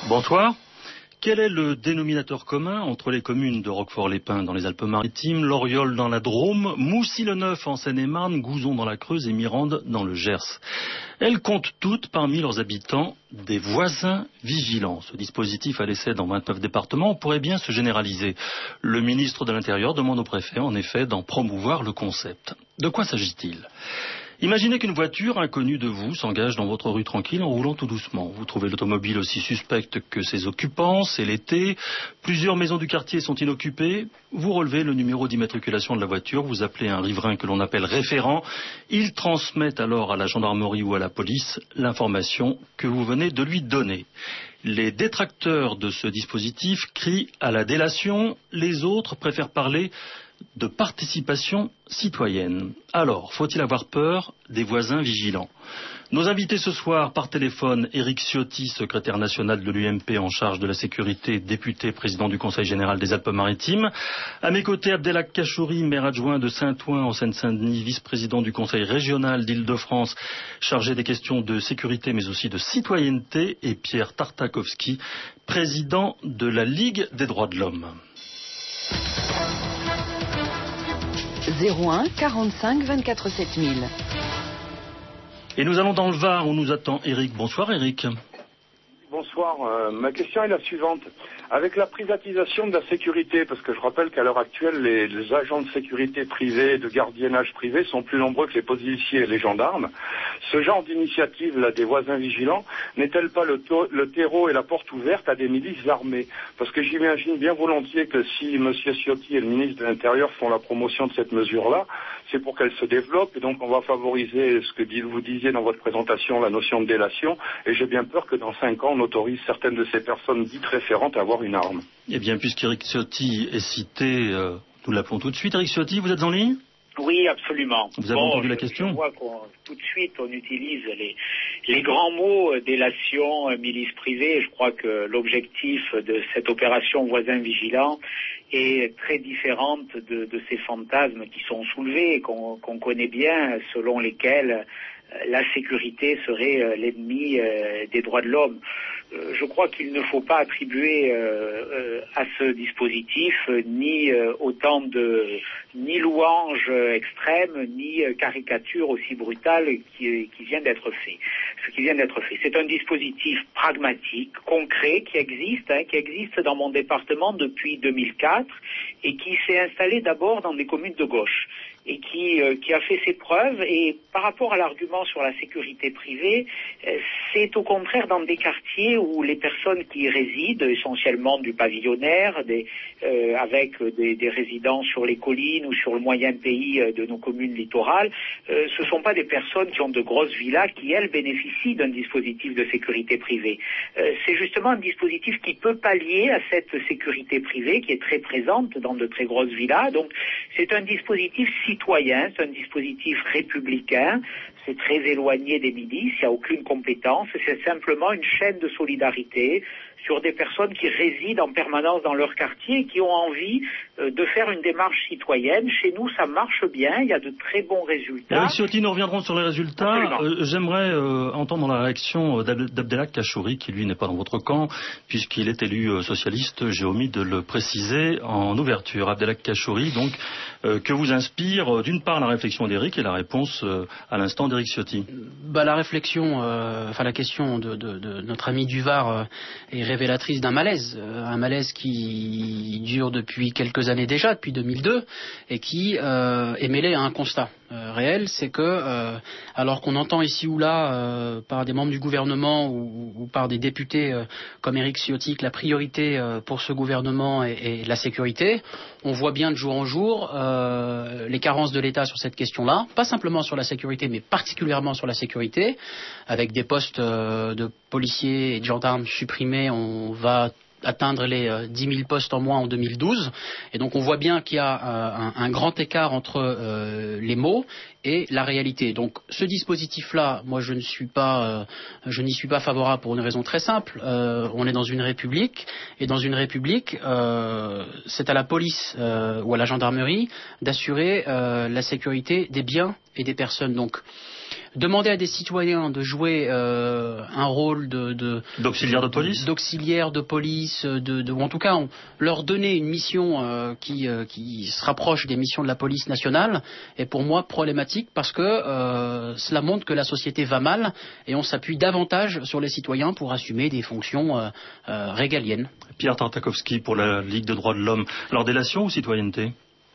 Bonsoir. Quel est le dénominateur commun entre les communes de Roquefort-les-Pins dans les Alpes-Maritimes, Loriol dans la Drôme, Moussy-le-Neuf en Seine-et-Marne, Gouzon dans la Creuse et Mirande dans le Gers? Elles comptent toutes parmi leurs habitants des voisins vigilants. Ce dispositif à l'essai dans 29 départements pourrait bien se généraliser. Le ministre de l'Intérieur demande au préfet en effet d'en promouvoir le concept. De quoi s'agit-il ? Imaginez qu'une voiture inconnue de vous s'engage dans votre rue tranquille en roulant tout doucement. Vous trouvez l'automobile aussi suspecte que ses occupants, c'est l'été, plusieurs maisons du quartier sont inoccupées, vous relevez le numéro d'immatriculation de la voiture, vous appelez un riverain que l'on appelle référent, il transmet alors à la gendarmerie ou à la police l'information que vous venez de lui donner. Les détracteurs de ce dispositif crient à la délation, les autres préfèrent parler de participation citoyenne. Alors, faut-il avoir peur des voisins vigilants? Nos invités ce soir par téléphone, Éric Ciotti, secrétaire national de l'UMP en charge de la sécurité, député, président du Conseil général des Alpes-Maritimes. À mes côtés, Abdelhak Kachouri, maire adjoint de Saint-Ouen en Seine-Saint-Denis, vice-président du Conseil régional d'Île-de-France, chargé des questions de sécurité mais aussi de citoyenneté, et Pierre Tartakovsky, président de la Ligue des droits de l'homme. 01 45 24 7000. Et nous allons dans le Var où nous attend Éric. Bonsoir Éric. Bonsoir, ma question est la suivante. Avec la privatisation de la sécurité, parce que je rappelle qu'à l'heure actuelle, les agents de sécurité privés, de gardiennage privé sont plus nombreux que les policiers et les gendarmes, ce genre d'initiative là des voisins vigilants n'est-elle pas le terreau et la porte ouverte à des milices armées? Parce que j'imagine bien volontiers que si M. Ciotti et le ministre de l'Intérieur font la promotion de cette mesure-là, c'est pour qu'elle se développe et donc on va favoriser ce que vous disiez dans votre présentation, la notion de délation, et j'ai bien peur que dans 5 ans on autorise certaines de ces personnes dites référentes à avoir une arme. Eh bien, puisqu'Éric Ciotti est cité, nous l'appelons tout de suite. Éric Ciotti, vous êtes en ligne ? Oui, absolument. Vous avez entendu la question ? Je vois tout de suite, on utilise les grands mots, délation, milice privée. Je crois que l'objectif de cette opération voisin vigilant est très différente de ces fantasmes qui sont soulevés, qu'on connaît bien, selon lesquels la sécurité serait l'ennemi des droits de l'homme. Je crois qu'il ne faut pas attribuer à ce dispositif ni autant de louanges extrêmes, ni caricatures aussi brutales qui vient d'être fait. Ce qui vient d'être fait, c'est un dispositif pragmatique, concret, qui existe dans mon département depuis 2004 et qui s'est installé d'abord dans des communes de gauche et qui a fait ses preuves. Et par rapport à l'argument sur la sécurité privée, c'est au contraire dans des quartiers où les personnes qui y résident, essentiellement du pavillonnaire, avec des résidents sur les collines ou sur le moyen pays de nos communes littorales, ce ne sont pas des personnes qui ont de grosses villas qui, elles, bénéficient d'un dispositif de sécurité privée. C'est justement un dispositif qui peut pallier à cette sécurité privée qui est très présente dans de très grosses villas. Donc c'est un dispositif citoyen, c'est un dispositif républicain, c'est très éloigné des milices, il n'y a aucune compétence, c'est simplement une chaîne de solidarité sur des personnes qui résident en permanence dans leur quartier et qui ont envie de faire une démarche citoyenne. Chez nous, ça marche bien, il y a de très bons résultats. Éric Ciotti, nous reviendrons sur les résultats. J'aimerais entendre la réaction d'Abdelhak Kachouri, qui lui n'est pas dans votre camp, puisqu'il est élu socialiste. J'ai omis de le préciser en ouverture. Abdelhak Kachouri, donc, que vous inspire d'une part la réflexion d'Éric et la réponse à l'instant d'Éric Ciotti? La réflexion, la question de notre ami du Var est révélatrice d'un malaise qui dure depuis quelques années déjà, depuis 2002, et qui est mêlé à un constat réel, c'est que alors qu'on entend ici ou là par des membres du gouvernement ou par des députés comme Éric Ciotti que la priorité pour ce gouvernement est la sécurité, on voit bien de jour en jour les carences de l'État sur cette question-là, pas simplement sur la sécurité mais particulièrement sur la sécurité, avec des postes de policiers et de gendarmes supprimés. On va atteindre les 10 000 postes en moins en 2012. Et donc on voit bien qu'il y a un grand écart entre les mots et la réalité. Donc ce dispositif-là, moi je n'y suis pas favorable pour une raison très simple. On est dans une république, et dans une république, c'est à la police ou à la gendarmerie d'assurer la sécurité des biens et des personnes. Donc demander à des citoyens de jouer un rôle d'auxiliaire de police, ou en tout cas leur donner une mission qui se rapproche des missions de la police nationale est pour moi problématique parce que cela montre que la société va mal et on s'appuie davantage sur les citoyens pour assumer des fonctions régaliennes. Pierre Tartakovsky pour la Ligue des droits de l'homme. Alors délation ou citoyenneté ?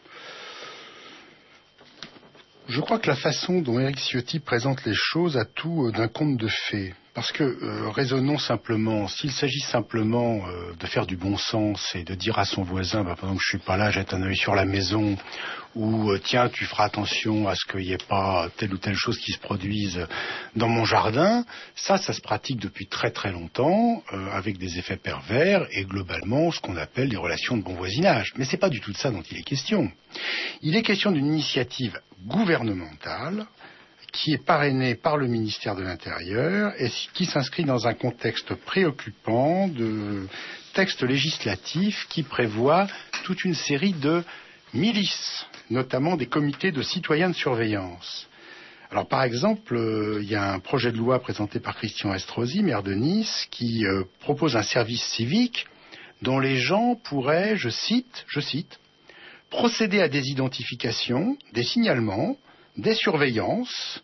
Je crois que la façon dont Éric Ciotti présente les choses a tout d'un conte de fées. Parce que, raisonnons simplement, s'il s'agit simplement de faire du bon sens et de dire à son voisin, pendant que je suis pas là, jette un œil sur la maison, ou tiens, tu feras attention à ce qu'il n'y ait pas telle ou telle chose qui se produise dans mon jardin, ça se pratique depuis très très longtemps, avec des effets pervers, et globalement ce qu'on appelle des relations de bon voisinage. Mais c'est pas du tout de ça dont il est question. Il est question d'une initiative gouvernementale, qui est parrainé par le ministère de l'Intérieur et qui s'inscrit dans un contexte préoccupant de textes législatifs qui prévoient toute une série de milices, notamment des comités de citoyens de surveillance. Alors par exemple, il y a un projet de loi présenté par Christian Estrosi, maire de Nice, qui propose un service civique dont les gens pourraient, je cite, procéder à des identifications, des signalements, des surveillances,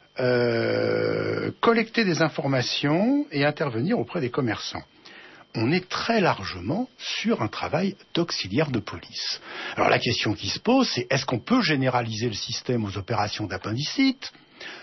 collecter des informations et intervenir auprès des commerçants. On est très largement sur un travail d'auxiliaire de police. Alors la question qui se pose, c'est est-ce qu'on peut généraliser le système aux opérations d'appendicite,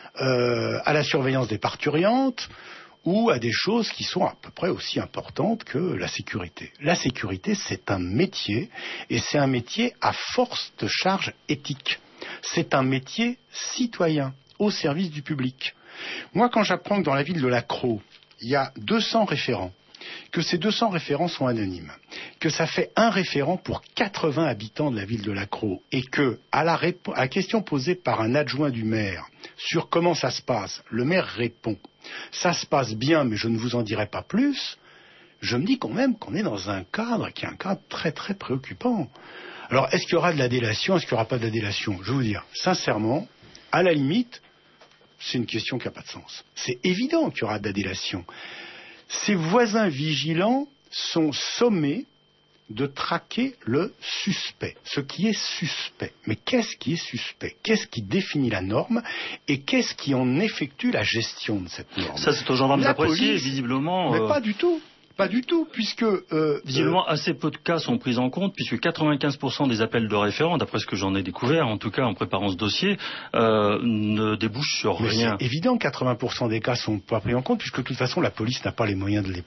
à la surveillance des parturientes, ou à des choses qui sont à peu près aussi importantes que la sécurité. La sécurité, c'est un métier, et c'est un métier à force de charge éthique. C'est un métier citoyen, au service du public. Moi, quand j'apprends que dans la ville de Lacros, il y a 200 référents, que ces 200 référents sont anonymes, que ça fait un référent pour 80 habitants de la ville de Lacros, et que, à la question posée par un adjoint du maire sur comment ça se passe, le maire répond « ça se passe bien, mais je ne vous en dirai pas plus », je me dis quand même qu'on est dans un cadre qui est un cadre très très préoccupant. Alors, est-ce qu'il y aura de la délation, est-ce qu'il n'y aura pas de la délation ? Je vais vous dire, sincèrement, à la limite, c'est une question qui n'a pas de sens. C'est évident qu'il y aura de la délation. Ces voisins vigilants sont sommés de traquer le suspect, ce qui est suspect. Mais qu'est-ce qui est suspect ? Qu'est-ce qui définit la norme ? Et qu'est-ce qui en effectue la gestion de cette norme ? Ça, c'est aux gendarmes d'apprécier, visiblement. Mais pas du tout. Pas du tout, puisque... visiblement, assez peu de cas sont pris en compte, puisque 95% des appels de référents, d'après ce que j'en ai découvert, en tout cas en préparant ce dossier, ne débouchent sur rien. C'est évident que 80% des cas sont pas pris en compte, puisque de toute façon, la police n'a pas les moyens de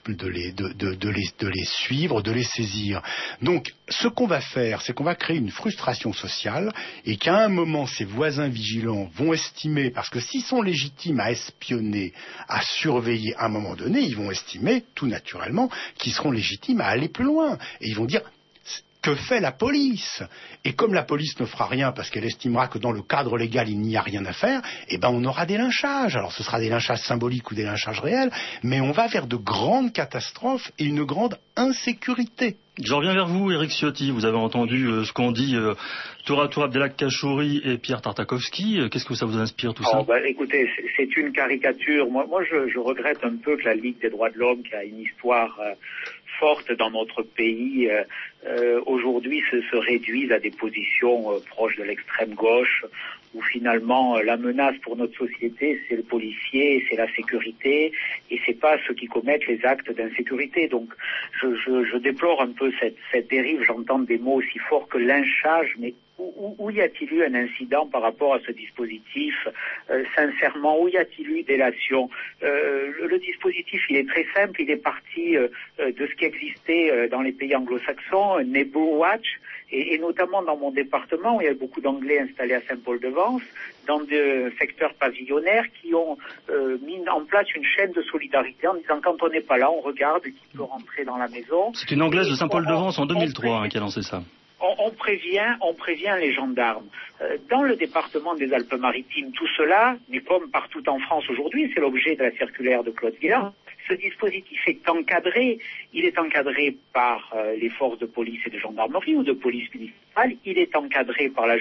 les suivre, de les saisir. Donc, ce qu'on va faire, c'est qu'on va créer une frustration sociale, et qu'à un moment, ces voisins vigilants vont estimer, parce que s'ils sont légitimes à espionner, à surveiller, à un moment donné, ils vont estimer, tout naturellement, qui seront légitimes à aller plus loin. Et ils vont dire, que fait la police ? Et comme la police ne fera rien parce qu'elle estimera que dans le cadre légal il n'y a rien à faire, eh ben on aura des lynchages. Alors ce sera des lynchages symboliques ou des lynchages réels, mais on va vers de grandes catastrophes et une grande insécurité. Je reviens vers vous, Éric Ciotti. Vous avez entendu ce qu'ont dit tour à tour Abdelhak Kachouri et Pierre Tartakovsky. Qu'est-ce que ça vous inspire tout ça ? Écoutez, c'est une caricature. Moi je regrette un peu que la Ligue des droits de l'homme, qui a une histoire forte dans notre pays, aujourd'hui se réduise à des positions proches de l'extrême gauche, où finalement la menace pour notre société, c'est le policier, c'est la sécurité, et c'est pas ceux qui commettent les actes d'insécurité. Donc je déplore un peu cette dérive. J'entends des mots aussi forts que lynchage, mais où y a-t-il eu un incident par rapport à ce dispositif ? Sincèrement, où y a-t-il eu délation ? Le dispositif, il est très simple. Il est parti de ce qui existait dans les pays anglo-saxons, Neighbour Watch, et notamment dans mon département, où il y a beaucoup d'Anglais installés à Saint-Paul-de-Vence, dans des secteurs pavillonnaires qui ont mis en place une chaîne de solidarité en disant quand on n'est pas là, on regarde qui peut rentrer dans la maison. C'est une Anglaise de Saint-Paul-de-Vence en 2003 qui a lancé ça. On prévient les gendarmes. Dans le département des Alpes-Maritimes, tout cela, mais comme partout en France aujourd'hui, c'est l'objet de la circulaire de Claude Guérin, ce dispositif est encadré. Il est encadré par les forces de police et de gendarmerie ou de police municipale. Il est encadré par la justice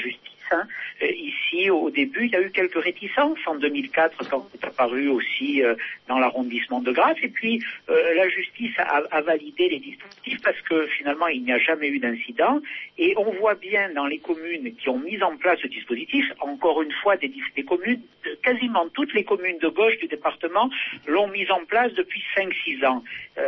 hein. Ici, au début, il y a eu quelques réticences en 2004 quand c'est apparu aussi dans l'arrondissement de Grasse. Et puis, la justice a validé les dispositifs parce que finalement, il n'y a jamais eu d'incident. Et on voit bien dans les communes qui ont mis en place ce dispositif, encore une fois, des communes, quasiment toutes les communes de gauche du département l'ont mis en place depuis 5-6 ans.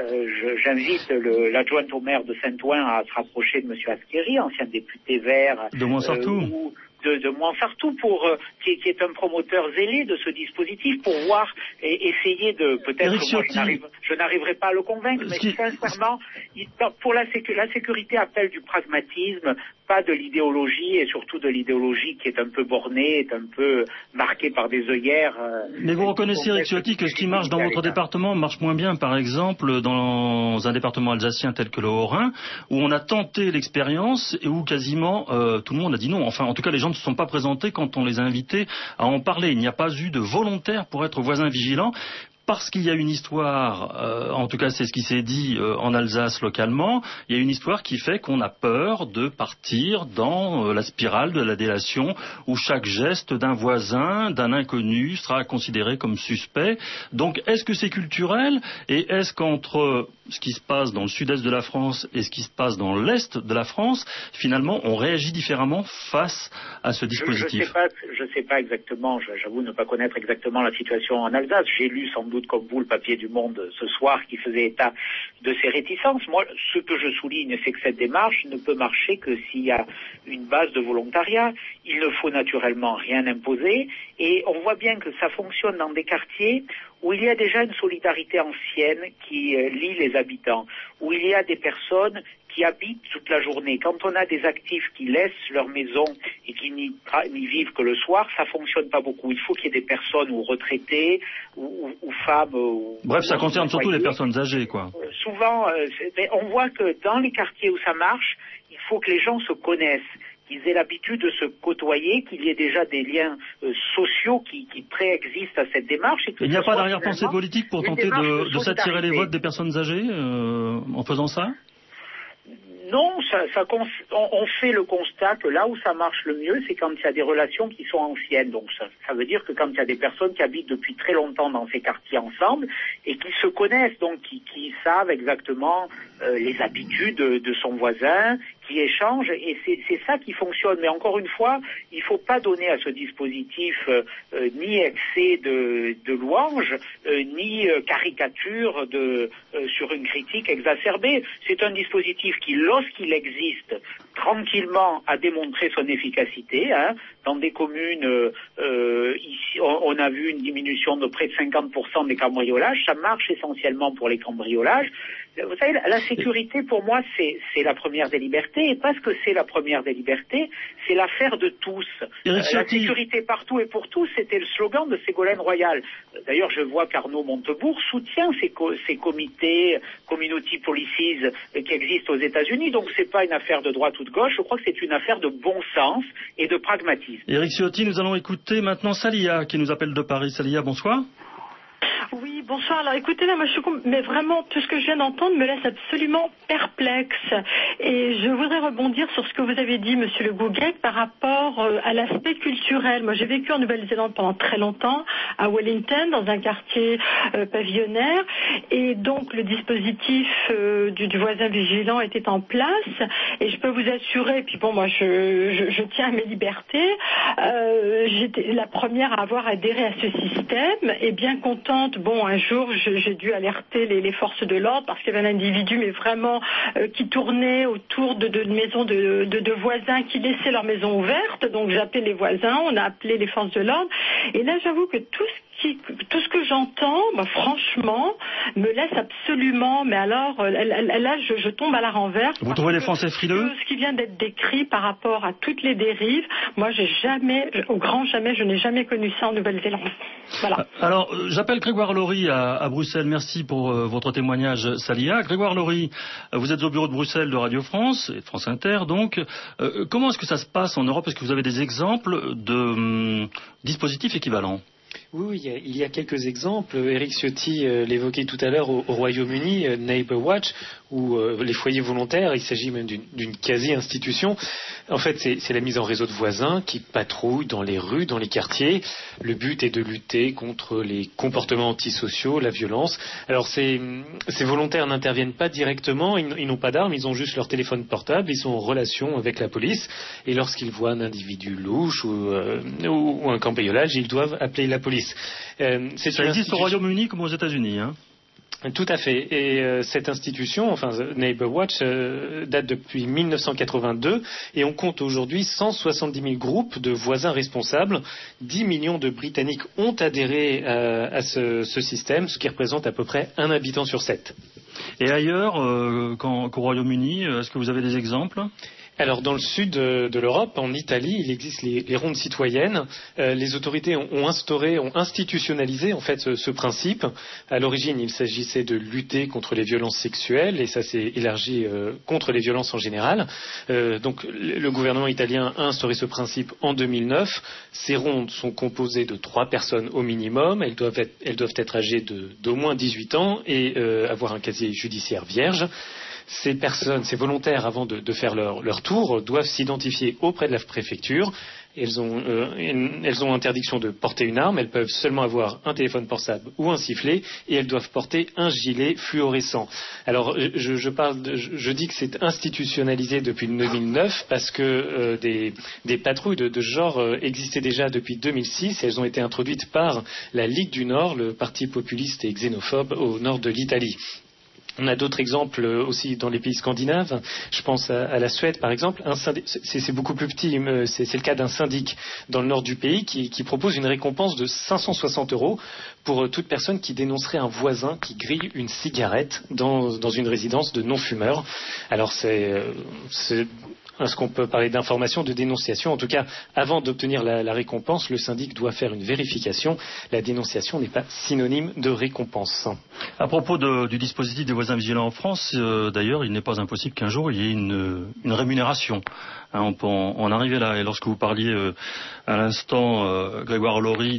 J'invite l'adjointe au maire de Saint-Ouen à se rapprocher de M. Asqueri, ancien député vert de Montsartou. De Montsartou, qui est un promoteur zélé de ce dispositif, pour voir et essayer de, peut-être que moi je n'arriverai pas à le convaincre, mais sincèrement, pour la sécurité appelle du pragmatisme, pas de l'idéologie, et surtout de l'idéologie qui est un peu bornée, est un peu marquée par des œillères. Mais vous reconnaissez, Eric Ciotti, que ce qui marche dans votre département marche moins bien, par exemple, dans un département alsacien tel que le Haut-Rhin, où on a tenté l'expérience et où quasiment tout le monde a dit non. Enfin, en tout cas, les gens ne se sont pas présentés quand on les a invités à en parler. Il n'y a pas eu de volontaires pour être voisins vigilants. Parce qu'il y a une histoire, en tout cas c'est ce qui s'est dit en Alsace localement, il y a une histoire qui fait qu'on a peur de partir dans la spirale de la délation où chaque geste d'un voisin, d'un inconnu sera considéré comme suspect. Donc est-ce que c'est culturel et est-ce qu'entre ce qui se passe dans le sud-est de la France et ce qui se passe dans l'est de la France, finalement on réagit différemment face à ce dispositif? Je sais pas exactement, j'avoue ne pas connaître exactement la situation en Alsace. J'ai lu sans doute comme vous le papier du Monde ce soir qui faisait état de ces réticences. Moi, ce que je souligne, c'est que cette démarche ne peut marcher que s'il y a une base de volontariat. Il ne faut naturellement rien imposer et on voit bien que ça fonctionne dans des quartiers où il y a déjà une solidarité ancienne qui lie les habitants, où il y a des personnes qui habitent toute la journée. Quand on a des actifs qui laissent leur maison et qui n'y vivent que le soir, ça fonctionne pas beaucoup. Il faut qu'il y ait des personnes ou retraitées ou femmes. Bref, ça concerne surtout les personnes âgées, quoi. Souvent, on voit que dans les quartiers où ça marche, il faut que les gens se connaissent, qu'ils aient l'habitude de se côtoyer, qu'il y ait déjà des liens sociaux qui préexistent à cette démarche. Et que il n'y a pas d'arrière-pensée politique pour tenter de s'attirer les votes des personnes âgées en faisant ça? Non, on fait le constat que là où ça marche le mieux, c'est quand il y a des relations qui sont anciennes. Donc ça veut dire que quand il y a des personnes qui habitent depuis très longtemps dans ces quartiers ensemble et qui se connaissent, donc qui savent exactement les habitudes de son voisin, qui échangent, et c'est ça qui fonctionne. Mais encore une fois, il ne faut pas donner à ce dispositif ni excès de louanges, ni caricature sur une critique exacerbée. C'est un dispositif qui, lorsqu'il existe, tranquillement a démontré son efficacité. Dans des communes, ici, on a vu une diminution de près de 50% des cambriolages. Ça marche essentiellement pour les cambriolages. Vous savez, la sécurité, pour moi, c'est la première des libertés. Et parce que c'est la première des libertés, c'est l'affaire de tous. La sécurité partout et pour tous, c'était le slogan de Ségolène Royal. D'ailleurs, je vois qu'Arnaud Montebourg soutient ces comités, community policies qui existent aux États-Unis. Donc, c'est pas une affaire de droite ou de gauche. Je crois que c'est une affaire de bon sens et de pragmatisme. Éric Ciotti, nous allons écouter maintenant Salia qui nous appelle de Paris. Salia, bonsoir. Oui, bonsoir. Alors écoutez, là, moi, mais vraiment, tout ce que je viens d'entendre me laisse absolument perplexe. Et je voudrais rebondir sur ce que vous avez dit, Monsieur Le Gouguec, par rapport à l'aspect culturel. Moi, j'ai vécu en Nouvelle-Zélande pendant très longtemps, à Wellington, dans un quartier pavillonnaire. Et donc, le dispositif du voisin vigilant était en place. Et je peux vous assurer, et puis bon, moi, je tiens à mes libertés. J'étais la première à avoir adhéré à ce système et bien contente. Bon, un jour, j'ai dû alerter les forces de l'ordre parce qu'il y avait un individu, mais vraiment, qui tournait autour de maisons de voisins qui laissaient leur maison ouverte. Donc, j'ai appelé les voisins, on a appelé les forces de l'ordre. Et là, j'avoue que tout ce que j'entends, franchement, me laisse absolument, mais alors, là, je tombe à la renverse. Vous trouvez les Français frileux? Ce qui vient d'être décrit par rapport à toutes les dérives, moi, au grand jamais, je n'ai jamais connu ça en Nouvelle-Zélande. Voilà. Alors, j'appelle Grégoire Laurie à Bruxelles. Merci pour votre témoignage, Salia. Grégoire Laurie, vous êtes au bureau de Bruxelles de Radio France, et de France Inter, donc. Comment est-ce que ça se passe en Europe? Est-ce que vous avez des exemples de dispositifs équivalents? Oui, il y a quelques exemples. Éric Ciotti l'évoquait tout à l'heure au Royaume-Uni, Neighbour Watch, ou les foyers volontaires. Il s'agit même d'une quasi-institution. En fait, c'est la mise en réseau de voisins qui patrouillent dans les rues, dans les quartiers. Le but est de lutter contre les comportements antisociaux, la violence. Alors, ces volontaires n'interviennent pas directement, ils n'ont pas d'armes, ils ont juste leur téléphone portable, ils sont en relation avec la police. Et lorsqu'ils voient un individu louche ou un cambriolage, ils doivent appeler la police. Ça existe au Royaume-Uni comme aux États-Unis, hein. Tout à fait. Et cette institution, enfin Neighbour Watch, date depuis 1982 et on compte aujourd'hui 170 000 groupes de voisins responsables. 10 millions de Britanniques ont adhéré à ce système, ce qui représente à peu près un habitant sur 7. Et ailleurs, qu'au Royaume-Uni, est-ce que vous avez des exemples ? Alors dans le sud de l'Europe, en Italie, il existe les rondes citoyennes. Les autorités ont institutionnalisé en fait ce principe. À l'origine, il s'agissait de lutter contre les violences sexuelles et ça s'est élargi contre les violences en général. Donc le gouvernement italien a instauré ce principe en 2009. Ces rondes sont composées de 3 personnes au minimum. Elles doivent être âgées d'au moins 18 ans et avoir un casier judiciaire vierge. Ces personnes, ces volontaires, avant de faire leur tour, doivent s'identifier auprès de la préfecture. Elles ont interdiction de porter une arme. Elles peuvent seulement avoir un téléphone portable ou un sifflet et elles doivent porter un gilet fluorescent. Alors, je dis que c'est institutionnalisé depuis 2009 parce que des patrouilles de ce genre existaient déjà depuis 2006 et elles ont été introduites par la Ligue du Nord, le parti populiste et xénophobe au nord de l'Italie. On a d'autres exemples aussi dans les pays scandinaves. Je pense à la Suède, par exemple. C'est beaucoup plus petit. C'est le cas d'un syndic dans le nord du pays qui propose une récompense de 560 € pour toute personne qui dénoncerait un voisin qui grille une cigarette dans une résidence de non-fumeurs. Alors est-ce qu'on peut parler d'information, de dénonciation ? En tout cas, avant d'obtenir la récompense, le syndic doit faire une vérification. La dénonciation n'est pas synonyme de récompense. À propos du dispositif des voisins vigilants en France, d'ailleurs, il n'est pas impossible qu'un jour il y ait une rémunération. Hein, on peut en arriver là. Et lorsque vous parliez à l'instant, Grégoire Laury,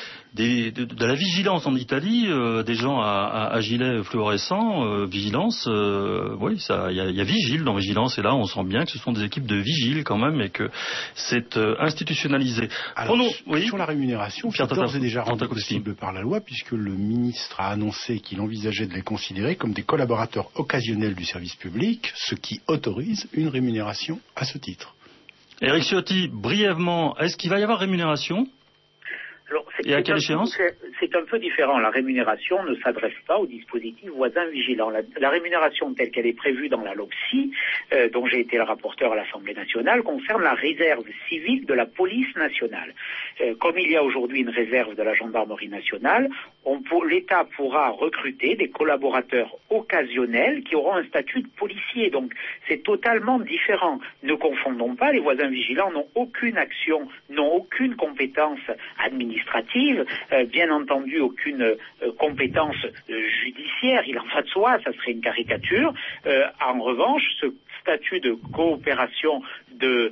de la vigilance en Italie, des gens à gilet fluorescent, vigilance, oui, il y a vigile dans vigilance, et là on sent bien que ce sont des équipes de vigiles quand même et que c'est institutionnalisé. Alors, sur la rémunération, c'est d'ores et déjà rendu possible par la loi, puisque le ministre a annoncé qu'il envisageait de les considérer comme des collaborateurs occasionnels du service public, ce qui autorise une rémunération à ce titre. Éric Ciotti, brièvement, est-ce qu'il va y avoir rémunération ? Alors, et à quelle échéance ? C'est un peu différent. La rémunération ne s'adresse pas au dispositif voisin vigilant. La rémunération telle qu'elle est prévue dans la LOPSI, dont j'ai été le rapporteur à l'Assemblée nationale, concerne la réserve civile de la police nationale. Comme il y a aujourd'hui une réserve de la gendarmerie nationale, l'État pourra recruter des collaborateurs occasionnels qui auront un statut de policier. Donc c'est totalement différent. Ne confondons pas, les voisins vigilants n'ont aucune action, n'ont aucune compétence administrative, bien entendu aucune compétence judiciaire, il en va de soi, ça serait une caricature. En revanche, ce statut de coopération de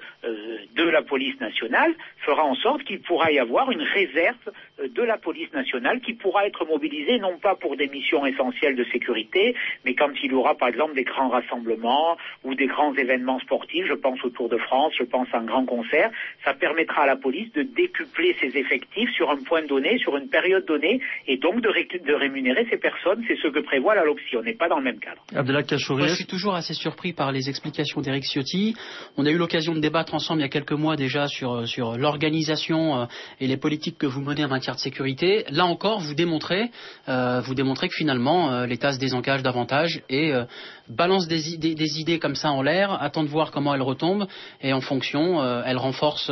la police nationale fera en sorte qu'il pourra y avoir une réserve de la police nationale qui pourra être mobilisée non pas pour des missions essentielles de sécurité, mais quand il y aura par exemple des grands rassemblements ou des grands événements sportifs, je pense au Tour de France, je pense à un grand concert, ça permettra à la police de décupler ses effectifs sur un point donné, sur une période donnée, et donc de rémunérer ces personnes. C'est ce que prévoit la LOPSI. On n'est pas dans le même cadre. Abdellah Kachouri. Moi, je suis toujours assez surpris par les explications d'Éric Ciotti. On a eu l'occasion de débattre ensemble il y a quelques mois déjà sur l'organisation et les politiques que vous menez en matière de sécurité. Là encore, vous démontrez que finalement l'État se désengage davantage et balance des idées comme ça en l'air, attend de voir comment elles retombent et en fonction, elle renforce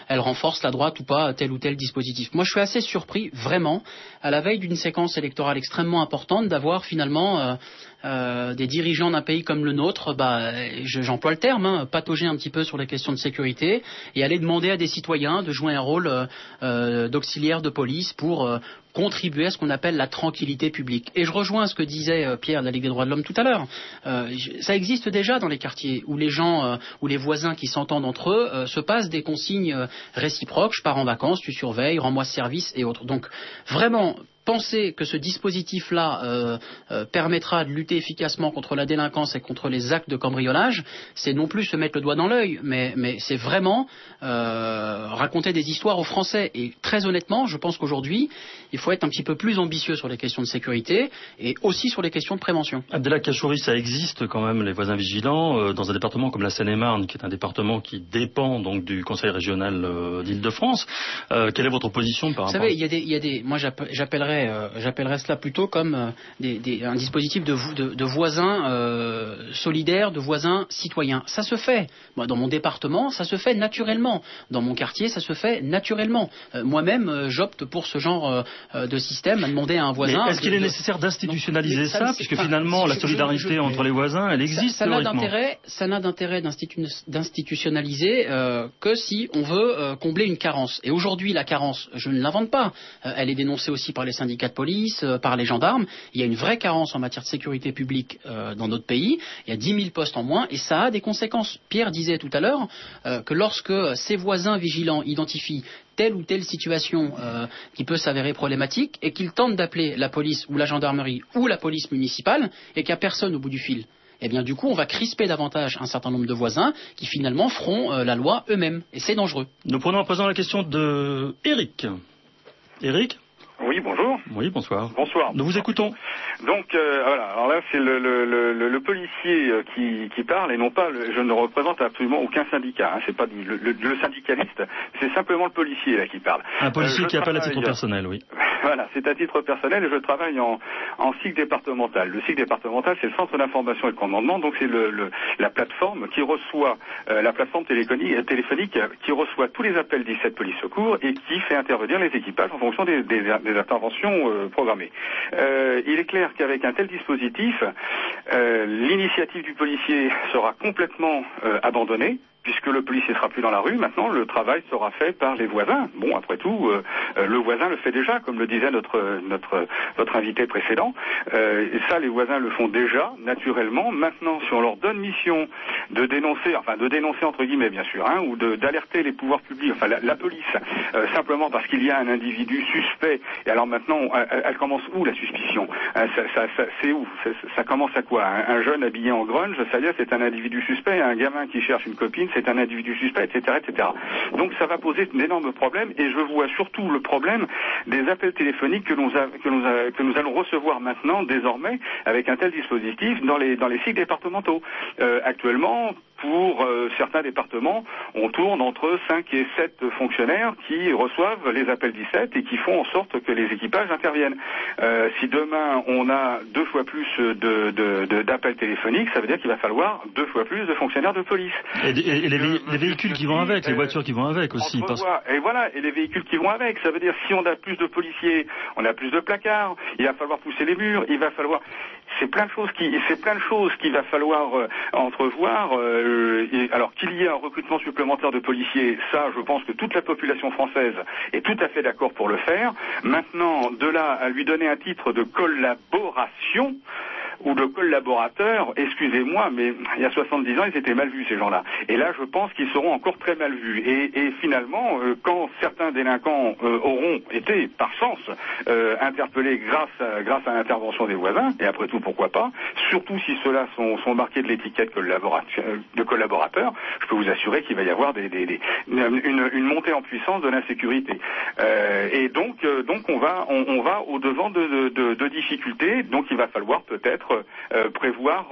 la droite ou pas tel ou tel dispositif. Moi, je suis assez surpris, vraiment, à la veille d'une séquence électorale extrêmement importante, d'avoir finalement des dirigeants d'un pays comme le nôtre, j'emploie le terme, patauger un petit peu sur les questions de sécurité et aller demander à des citoyens de jouer un rôle d'auxiliaire de police pour contribuer à ce qu'on appelle la tranquillité publique. Et je rejoins ce que disait Pierre de la Ligue des droits de l'homme tout à l'heure. Ça existe déjà dans les quartiers où les gens, où les voisins qui s'entendent entre eux se passent des consignes réciproques. Je pars en vacances, tu surveilles, rends-moi ce service et autres. Donc vraiment, penser que ce dispositif-là permettra de lutter efficacement contre la délinquance et contre les actes de cambriolage, c'est non plus se mettre le doigt dans l'œil, mais c'est vraiment raconter des histoires aux Français. Et très honnêtement, je pense qu'aujourd'hui, il faut être un petit peu plus ambitieux sur les questions de sécurité et aussi sur les questions de prévention. Abdellah Kachouri, ça existe quand même, les voisins vigilants, dans un département comme la Seine-et-Marne, qui est un département qui dépend donc du Conseil régional d'Île-de-France. Quelle est votre position par rapport à ça ? Vous savez, il y a des, moi j'appellerais cela plutôt comme un dispositif de voisins solidaires, de voisins citoyens. Ça se fait. Moi, dans mon département, ça se fait naturellement. Dans mon quartier, ça se fait naturellement. Moi-même, j'opte pour ce genre de système, à demander à un voisin... Mais est-ce qu'il est nécessaire d'institutionnaliser ça, puisque finalement, la solidarité entre les voisins, elle existe théoriquement. Ça n'a d'intérêt d'institutionnaliser que si on veut combler une carence. Et aujourd'hui, la carence, je ne l'invente pas. Elle est dénoncée aussi par les syndicats de police, par les gendarmes. Il y a une vraie carence en matière de sécurité publique dans notre pays. Il y a 10 000 postes en moins et ça a des conséquences. Pierre disait tout à l'heure que lorsque ses voisins vigilants identifient telle ou telle situation qui peut s'avérer problématique et qu'ils tentent d'appeler la police ou la gendarmerie ou la police municipale et qu'il n'y a personne au bout du fil, eh bien du coup on va crisper davantage un certain nombre de voisins qui finalement feront la loi eux-mêmes et c'est dangereux. Nous prenons à présent la question de Eric. Eric ? Oui, bonjour. Oui, bonsoir. Bonsoir. Nous vous écoutons. Donc, voilà. Alors là, c'est le policier qui parle et non pas, je ne représente absolument aucun syndicat. Hein. C'est pas le syndicaliste, c'est simplement le policier là qui parle. Un policier qui appelle à titre personnel, oui. Voilà, c'est à titre personnel et je travaille en SIG départemental. Le SIG départemental, c'est le centre d'information et de commandement, donc c'est la plateforme qui reçoit, la plateforme téléphonique qui reçoit tous les appels 17 police secours et qui fait intervenir les équipages en fonction des interventions programmées. Il est clair qu'avec un tel dispositif, l'initiative du policier sera complètement abandonnée, puisque le policier sera plus dans la rue. Maintenant, le travail sera fait par les voisins. Bon, après tout, le voisin le fait déjà, comme le disait votre invité précédent. Et ça, les voisins le font déjà, naturellement. Maintenant, si on leur donne mission de dénoncer entre guillemets, bien sûr, hein, ou d'alerter les pouvoirs publics, enfin la police, simplement parce qu'il y a un individu suspect. Et alors maintenant, elle commence où la suspicion? C'est où? Ça commence à quoi? Un jeune habillé en grunge, ça y est, c'est un individu suspect. Un gamin qui cherche une copine, c'est un individu suspect, etc., etc. Donc ça va poser d'énormes problèmes et je vois surtout le problème des appels téléphoniques que nous allons recevoir maintenant, désormais, avec un tel dispositif dans les cycles départementaux. Actuellement, pour certains départements, on tourne entre 5 et 7 fonctionnaires qui reçoivent les appels 17 et qui font en sorte que les équipages interviennent. Si demain on a 2 fois plus d'appels téléphoniques, ça veut dire qu'il va falloir 2 fois plus de fonctionnaires de police. Et les véhicules qui vont avec, les voitures qui vont avec aussi. Et voilà, et les véhicules qui vont avec. Ça veut dire si on a plus de policiers, on a plus de placards, il va falloir pousser les murs, il va falloir... C'est plein de choses qu'il va falloir entrevoir. Alors qu'il y ait un recrutement supplémentaire de policiers, ça, je pense que toute la population française est tout à fait d'accord pour le faire. Maintenant, de là à lui donner un titre de collaboration ou de collaborateurs, excusez-moi, mais il y a 70 ans, ils étaient mal vus, ces gens-là. Et là, je pense qu'ils seront encore très mal vus. Et finalement, quand certains délinquants auront été, par chance, interpellés grâce à l'intervention des voisins, et après tout, pourquoi pas, surtout si ceux-là sont marqués de l'étiquette de collaborateurs, je peux vous assurer qu'il va y avoir une montée en puissance de l'insécurité. Et donc on va au-devant de difficultés, donc il va falloir peut-être prévoir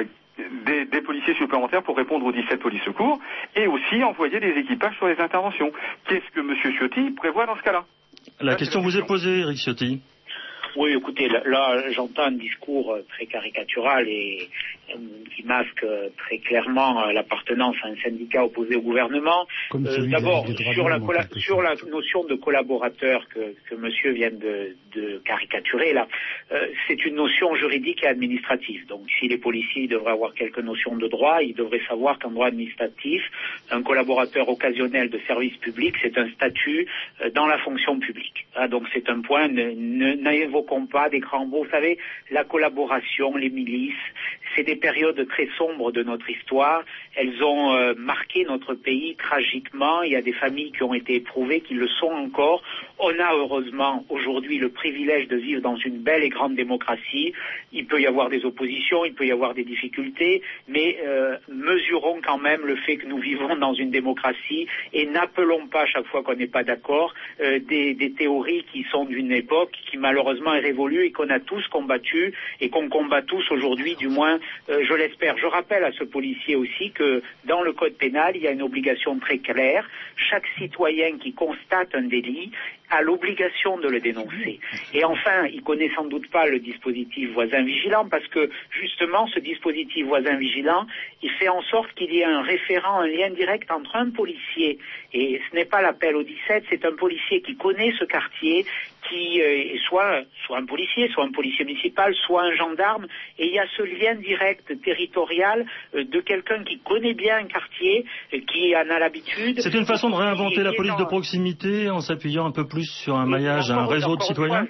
des policiers supplémentaires pour répondre aux 17 polices secours et aussi envoyer des équipages sur les interventions. Qu'est-ce que M. Ciotti prévoit dans ce cas-là? La question vous est posée, Eric Ciotti. Oui, écoutez, là j'entends un discours très caricatural et qui qui masque très clairement l'appartenance à un syndicat opposé au gouvernement. D'abord, sur la notion de collaborateur que monsieur vient de caricaturer là, c'est une notion juridique et administrative. Donc si les policiers devraient avoir quelques notions de droit, ils devraient savoir qu'en droit administratif, un collaborateur occasionnel de service public, c'est un statut dans la fonction publique. Donc c'est un point, n'évoquons pas des grands mots. Vous savez, la collaboration, les milices, c'est des périodes très sombres de notre histoire. Elles ont marqué notre pays tragiquement. Il y a des familles qui ont été éprouvées, qui le sont encore. On a heureusement aujourd'hui le privilège de vivre dans une belle et grande démocratie. Il peut y avoir des oppositions, il peut y avoir des difficultés, mais mesurons quand même le fait que nous vivons dans une démocratie et n'appelons pas, chaque fois qu'on n'est pas d'accord, des théories qui sont d'une époque qui malheureusement est révolue et qu'on a tous combattu et qu'on combat tous aujourd'hui, du moins je l'espère. Je rappelle à ce policier aussi que dans le code pénal, il y a une obligation très claire. Chaque citoyen qui constate un délit a l'obligation de le dénoncer. Et enfin, il connaît sans doute pas le dispositif voisin vigilant parce que justement ce dispositif voisin vigilant, il fait en sorte qu'il y ait un référent, un lien direct entre un policier, et ce n'est pas l'appel au 17, c'est un policier qui connaît ce quartier, qui est soit un policier municipal, soit un gendarme, et il y a ce lien direct territorial de quelqu'un qui connaît bien un quartier, qui en a l'habitude. C'est une façon de réinventer la police de proximité en s'appuyant un peu plus sur un maillage, un réseau de citoyens.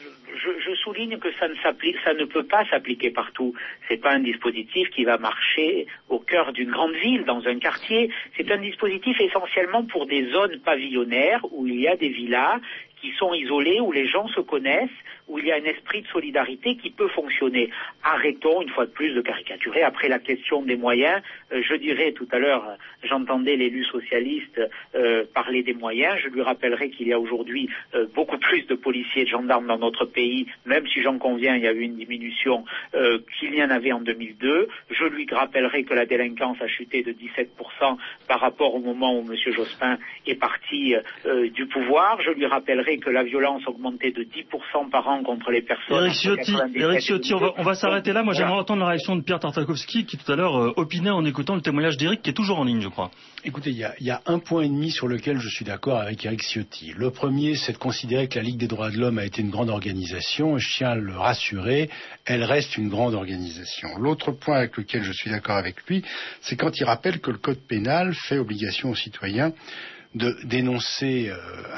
Je souligne que ça ne peut pas s'appliquer partout. C'est pas un dispositif qui va marcher au cœur d'une grande ville, dans un quartier. C'est un dispositif essentiellement pour des zones pavillonnaires où il y a des villas qui sont isolées, où les gens se connaissent, où il y a un esprit de solidarité qui peut fonctionner. Arrêtons une fois de plus de caricaturer. Après la question des moyens, je dirais tout à l'heure, j'entendais l'élu socialiste parler des moyens. Je lui rappellerai qu'il y a aujourd'hui beaucoup plus de policiers et de gendarmes dans notre pays, même si j'en conviens, il y a eu une diminution qu'il y en avait en 2002. Je lui rappellerai que la délinquance a chuté de 17% par rapport au moment où M. Jospin est parti du pouvoir. Je lui rappellerai que la violence augmentait de 10% par an contre les personnes. Éric Ciotti, on va s'arrêter là. Moi, j'aimerais entendre la réaction de Pierre Tartakovsky, qui tout à l'heure opinait en écoutant le témoignage d'Éric, qui est toujours en ligne, je crois. Écoutez, il y a un point et demi sur lequel je suis d'accord avec Éric Ciotti. Le premier, c'est de considérer que la Ligue des droits de l'homme a été une grande organisation, et je tiens à le rassurer, elle reste une grande organisation. L'autre point avec lequel je suis d'accord avec lui, c'est quand il rappelle que le code pénal fait obligation aux citoyens de dénoncer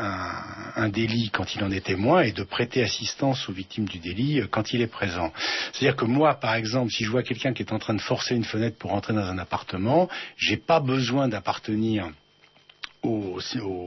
un délit quand il en est témoin et de prêter assistance aux victimes du délit quand il est présent. C'est-à-dire que moi, par exemple, si je vois quelqu'un qui est en train de forcer une fenêtre pour entrer dans un appartement, j'ai pas besoin d'appartenir aux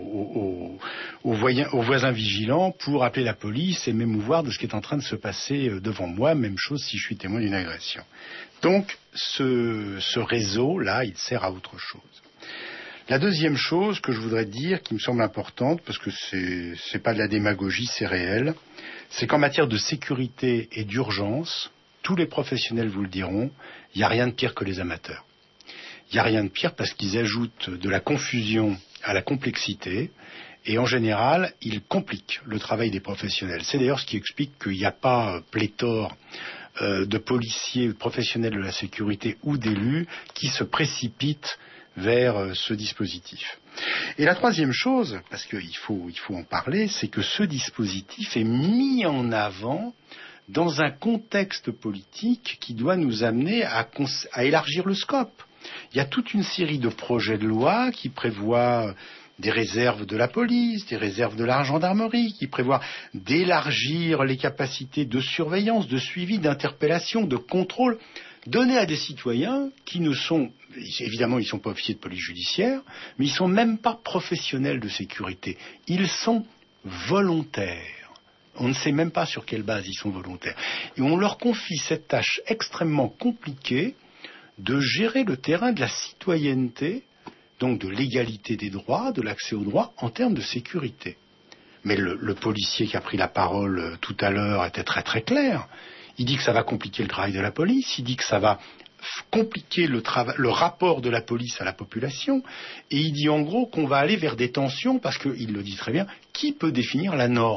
voisins vigilants pour appeler la police et m'émouvoir de ce qui est en train de se passer devant moi, même chose si je suis témoin d'une agression. Donc, ce réseau-là, il sert à autre chose. La deuxième chose que je voudrais dire, qui me semble importante, parce que c'est pas de la démagogie, c'est réel, c'est qu'en matière de sécurité et d'urgence, tous les professionnels vous le diront, il n'y a rien de pire que les amateurs. Il n'y a rien de pire parce qu'ils ajoutent de la confusion à la complexité et en général, ils compliquent le travail des professionnels. C'est d'ailleurs ce qui explique qu'il n'y a pas pléthore de policiers, de professionnels de la sécurité ou d'élus qui se précipitent vers ce dispositif. Et la troisième chose, parce qu'il faut en parler, c'est que ce dispositif est mis en avant dans un contexte politique qui doit nous amener à élargir le scope. Il y a toute une série de projets de loi qui prévoient des réserves de la police, des réserves de la gendarmerie, qui prévoient d'élargir les capacités de surveillance, de suivi, d'interpellation, de contrôle, donner à des citoyens qui ne sont, évidemment ils ne sont pas officiers de police judiciaire, mais ils ne sont même pas professionnels de sécurité. Ils sont volontaires. On ne sait même pas sur quelle base ils sont volontaires. Et on leur confie cette tâche extrêmement compliquée de gérer le terrain de la citoyenneté, donc de l'égalité des droits, de l'accès aux droits en termes de sécurité. Mais le policier qui a pris la parole tout à l'heure était très très clair. Il dit que ça va compliquer le travail de la police, il dit que ça va compliquer le rapport de la police à la population, et il dit en gros qu'on va aller vers des tensions, parce qu'il le dit très bien, qui peut définir la norme ?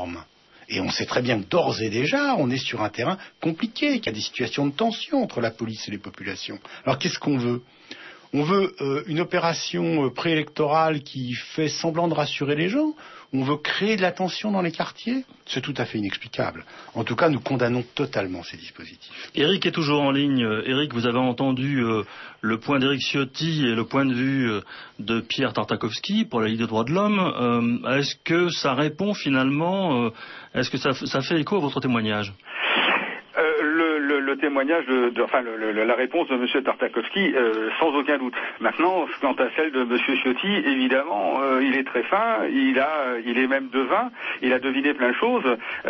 Et on sait très bien que d'ores et déjà, on est sur un terrain compliqué, qu'il y a des situations de tension entre la police et les populations. Alors qu'est-ce qu'on veut ? On veut une opération préélectorale qui fait semblant de rassurer les gens. On veut créer de la tension dans les quartiers. C'est tout à fait inexplicable. En tout cas, nous condamnons totalement ces dispositifs. Éric est toujours en ligne. Éric, vous avez entendu le point d'Éric Ciotti et le point de vue de Pierre Tartakovsky pour la Ligue des droits de l'homme. Est-ce que ça répond finalement, est-ce que ça fait écho à votre témoignage ? Le témoignage la réponse de M. Tartakovsky, sans aucun doute. Maintenant, quant à celle de M. Ciotti, évidemment, il est très fin, il est même devin, il a deviné plein de choses.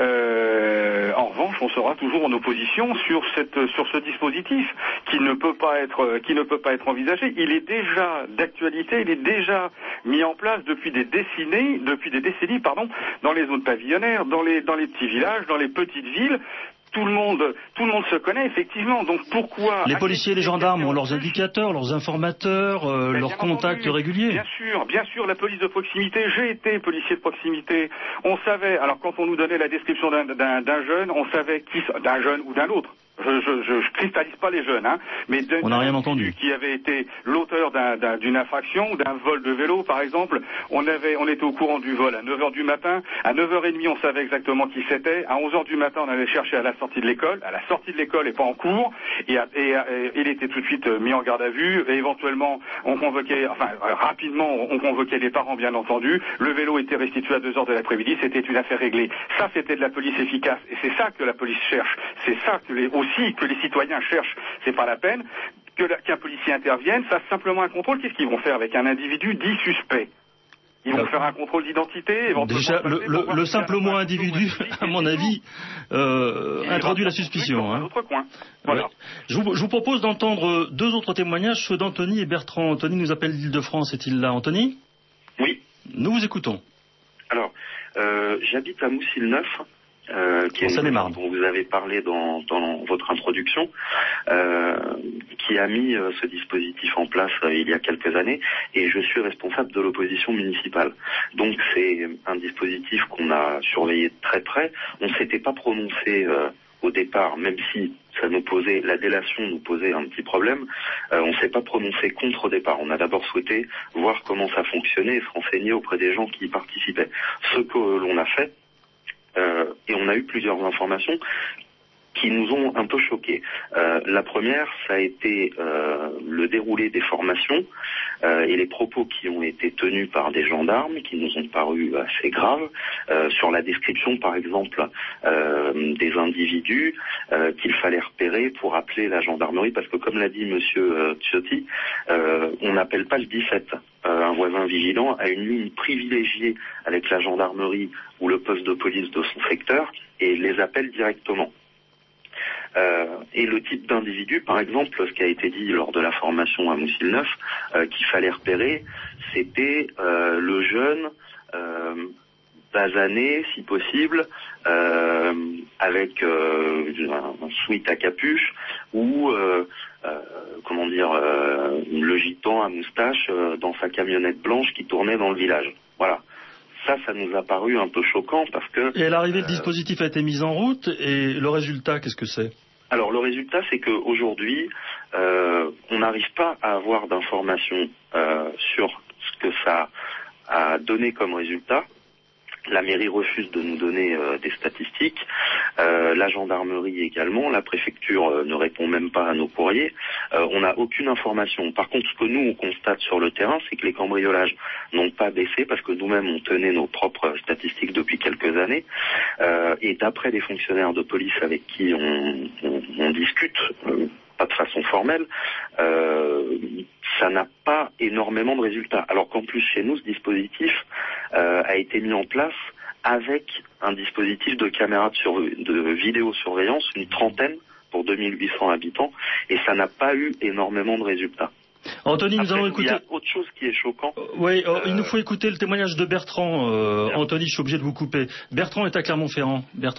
En revanche, on sera toujours en opposition sur ce dispositif qui ne peut pas être envisagé. Il est déjà d'actualité, il est déjà mis en place depuis des décennies, dans les zones pavillonnaires, dans les petits villages, dans les petites villes. Tout le monde se connaît effectivement. Donc pourquoi les policiers et les gendarmes ont leurs indicateurs, leurs informateurs, leurs contacts réguliers. Bien sûr, la police de proximité. J'ai été policier de proximité. On savait. Alors quand on nous donnait la description d'un jeune, on savait d'un jeune ou d'un autre. Je cristallise pas les jeunes, hein, mais on n'a rien entendu. Qui avait été l'auteur d'une infraction ou d'un vol de vélo, par exemple. On était au courant du vol à 9h du matin. À 9h30, on savait exactement qui c'était. À 11h du matin, on allait chercher à la sortie de l'école. À la sortie de l'école et pas en cours. Et il était tout de suite mis en garde à vue. Et éventuellement, rapidement, on convoquait les parents, bien entendu. Le vélo était restitué à 2h de l'après-midi. C'était une affaire réglée. Ça, c'était de la police efficace. Et c'est ça que la police cherche. C'est ça que les citoyens cherchent. C'est pas la peine qu'un policier intervienne, fasse simplement un contrôle. Qu'est-ce qu'ils vont faire avec un individu dit suspect ? Ils vont faire un contrôle d'identité. Déjà, le simple mot individu, à mon avis, introduit la suspicion. Dans un autre coin. Voilà. Ouais. Je vous propose d'entendre deux autres témoignages, ceux d'Anthony et Bertrand. Anthony nous appelle d'Île-de-France. Est-il là, Anthony ? Oui. Nous vous écoutons. Alors, j'habite à Moussil-Neuf. Qui est dont vous avez parlé dans votre introduction, qui a mis ce dispositif en place il y a quelques années, et je suis responsable de l'opposition municipale. Donc c'est un dispositif qu'on a surveillé de très près. On ne s'était pas prononcé au départ, même si la délation nous posait un petit problème, on ne s'est pas prononcé contre au départ. On a d'abord souhaité voir comment ça fonctionnait et se renseigner auprès des gens qui y participaient. Ce que l'on a fait, et on a eu plusieurs informations qui nous ont un peu choqués. La première, ça a été le déroulé des formations et les propos qui ont été tenus par des gendarmes qui nous ont paru assez graves sur la description, par exemple, des individus qu'il fallait repérer pour appeler la gendarmerie, parce que comme l'a dit Monsieur Ciotti, on n'appelle pas le 17. Un voisin vigilant a une ligne privilégiée avec la gendarmerie ou le poste de police de son secteur et les appelle directement. Et le type d'individu, par exemple, ce qui a été dit lors de la formation à Moussil-Neuf, qu'il fallait repérer, c'était le jeune basané, si possible, avec un sweat à capuche ou le gitan à moustache dans sa camionnette blanche qui tournait dans le village. Voilà. Ça nous a paru un peu choquant parce que... Et à l'arrivée, le dispositif a été mis en route et le résultat, qu'est-ce que c'est ? Alors le résultat, c'est qu'aujourd'hui, on n'arrive pas à avoir d'informations sur ce que ça a donné comme résultat. La mairie refuse de nous donner des statistiques, la gendarmerie également, la préfecture ne répond même pas à nos courriers, on n'a aucune information. Par contre, ce que nous on constate sur le terrain, c'est que les cambriolages n'ont pas baissé parce que nous-mêmes on tenait nos propres statistiques depuis quelques années, et d'après les fonctionnaires de police avec qui on discute, pas de façon formelle, ça n'a pas énormément de résultats. Alors qu'en plus, chez nous, ce dispositif a été mis en place avec un dispositif de caméras de vidéosurveillance, une trentaine pour 2800 habitants, et ça n'a pas eu énormément de résultats. Anthony, nous allons écouter... Il y a autre chose qui est choquant. Oui, il nous faut écouter le témoignage de Bertrand. Anthony, je suis obligé de vous couper. Bertrand est à Clermont-Ferrand. Bertrand ?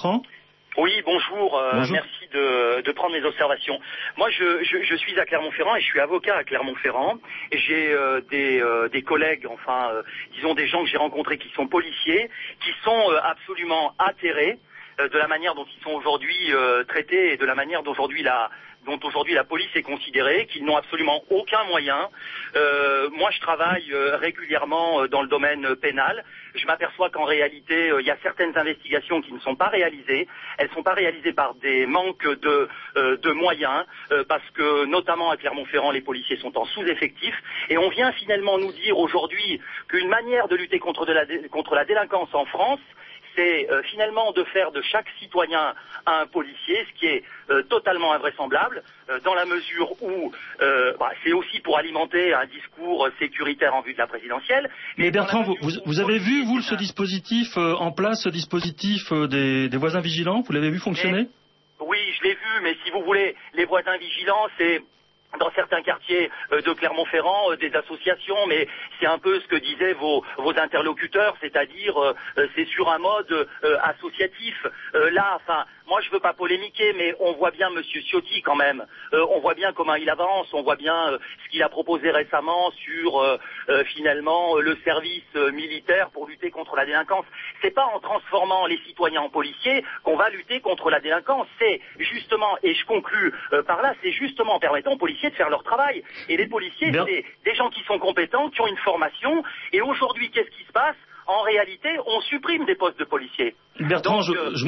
Oui, bonjour. Bonjour. Merci de prendre mes observations. Moi, je suis à Clermont-Ferrand et je suis avocat à Clermont-Ferrand. Et j'ai des collègues, disons des gens que j'ai rencontrés qui sont policiers, qui sont absolument atterrés de la manière dont ils sont aujourd'hui traités et de la manière dont aujourd'hui la police est considérée, qu'ils n'ont absolument aucun moyen. Moi, je travaille régulièrement dans le domaine pénal. Je m'aperçois qu'en réalité, il y a certaines investigations qui ne sont pas réalisées. Elles ne sont pas réalisées par des manques de moyens, parce que notamment à Clermont-Ferrand, les policiers sont en sous-effectif. Et on vient finalement nous dire aujourd'hui qu'une manière de lutter contre la délinquance en France, c'est finalement de faire de chaque citoyen un policier, ce qui est totalement invraisemblable, dans la mesure où c'est aussi pour alimenter un discours sécuritaire en vue de la présidentielle. Mais Bertrand, vous avez vu, vous, ce dispositif en place, ce dispositif des voisins vigilants, vous l'avez vu fonctionner? Oui, je l'ai vu, mais si vous voulez, les voisins vigilants, c'est dans certains quartiers de Clermont-Ferrand, des associations, mais c'est un peu ce que disaient vos interlocuteurs, c'est-à-dire c'est sur un mode associatif. Moi je veux pas polémiquer, mais on voit bien Monsieur Ciotti quand même. On voit bien comment il avance, on voit bien ce qu'il a proposé récemment sur finalement le service militaire pour lutter contre la délinquance. C'est pas en transformant les citoyens en policiers qu'on va lutter contre la délinquance. C'est justement, et je conclus par là, c'est justement en permettant aux policiers de faire leur travail. Et les policiers, c'est des gens qui sont compétents, qui ont une formation. Et aujourd'hui, qu'est-ce qui se passe? En réalité, on supprime des postes de policiers. Bertrand, je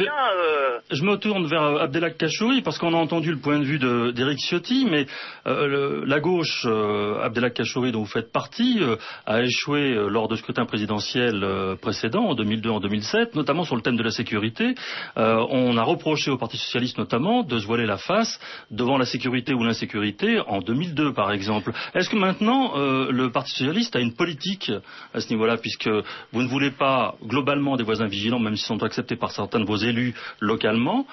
me tourne vers Abdelhak Kachouri, parce qu'on a entendu le point de vue d'Éric Ciotti, mais la gauche, Abdelhak Kachouri, dont vous faites partie, a échoué lors de scrutins présidentiels précédents, en 2002, en 2007, notamment sur le thème de la sécurité. On a reproché au Parti socialiste notamment de se voiler la face devant la sécurité ou l'insécurité en 2002, par exemple. Est-ce que maintenant, le Parti socialiste a une politique à ce niveau-là, puisque vous ne voulez pas globalement des voisins vigilants, même s'ils sont acceptés par certains de vos élus localement?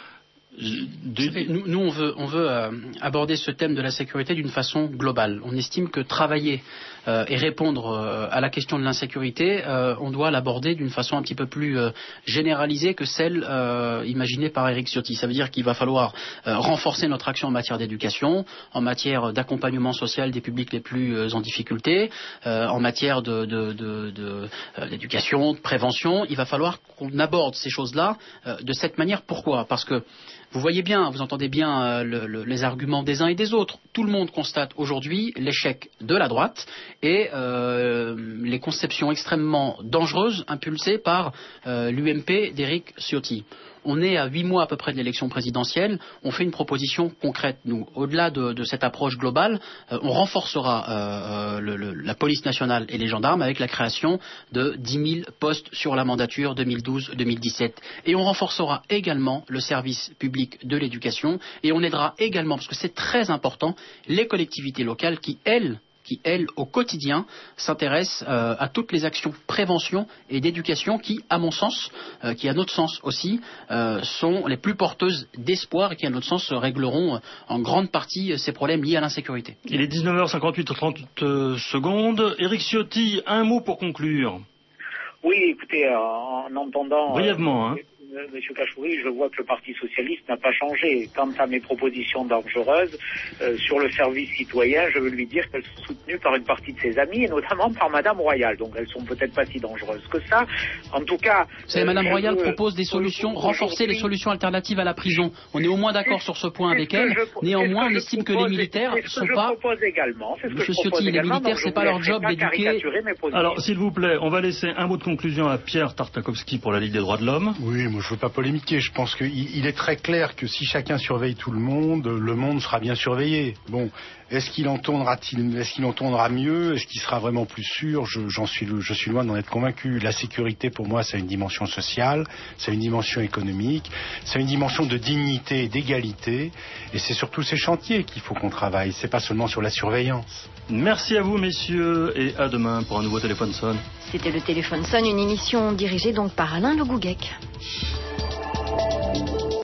Nous, on veut aborder ce thème de la sécurité d'une façon globale. On estime que travailler et répondre à la question de l'insécurité, on doit l'aborder d'une façon un petit peu plus généralisée que celle imaginée par Éric Ciotti. Ça veut dire qu'il va falloir renforcer notre action en matière d'éducation, en matière d'accompagnement social des publics les plus en difficulté, en matière d'éducation, de prévention. Il va falloir qu'on aborde ces choses-là de cette manière. Pourquoi? Parce que vous voyez bien, vous entendez bien les arguments des uns et des autres. Tout le monde constate aujourd'hui l'échec de la droite et les conceptions extrêmement dangereuses impulsées par l'UMP d'Éric Ciotti. On est à 8 mois à peu près de l'élection présidentielle. On fait une proposition concrète, nous. Au-delà de cette approche globale, on renforcera la police nationale et les gendarmes avec la création de 10 000 postes sur la mandature 2012-2017. Et on renforcera également le service public de l'éducation. Et on aidera également, parce que c'est très important, les collectivités locales qui, elles, au quotidien, s'intéressent à toutes les actions de prévention et d'éducation qui, à mon sens, qui à notre sens aussi, sont les plus porteuses d'espoir et qui, à notre sens, régleront en grande partie ces problèmes liés à l'insécurité. Il est 19h58, 30 secondes. Éric Ciotti, un mot pour conclure. Oui, écoutez, en entendant... Brièvement, Monsieur Kachouri, je vois que le Parti socialiste n'a pas changé. Quant à mes propositions dangereuses sur le service citoyen, je veux lui dire qu'elles sont soutenues par une partie de ses amis, et notamment par Madame Royal. Donc elles sont peut-être pas si dangereuses que ça. En tout cas... Vous savez, Madame Royal propose des solutions, renforcer les solutions alternatives à la prison. On est au moins d'accord sur ce point avec elle. Néanmoins, on estime que les militaires ne sont pas... Monsieur Ciotti, les militaires, c'est pas leur job d'éduquer... Alors, s'il vous plaît, on va laisser un mot de conclusion à Pierre Tartakovsky pour la Ligue des droits de l'homme. Oui, moi je veux pas polémiquer. Je pense qu'il est très clair que si chacun surveille tout le monde sera bien surveillé. Bon, est-ce qu'il entendra mieux? Est-ce qu'il sera vraiment plus sûr? Je suis loin d'en être convaincu. La sécurité, pour moi, ça a une dimension sociale, ça a une dimension économique, ça a une dimension de dignité et d'égalité. Et c'est surtout ces chantiers qu'il faut qu'on travaille. C'est pas seulement sur la surveillance. Merci à vous, messieurs, et à demain pour un nouveau Téléphone Sonne. C'était le Téléphone Sonne, une émission dirigée donc par Alain Le Gouguec.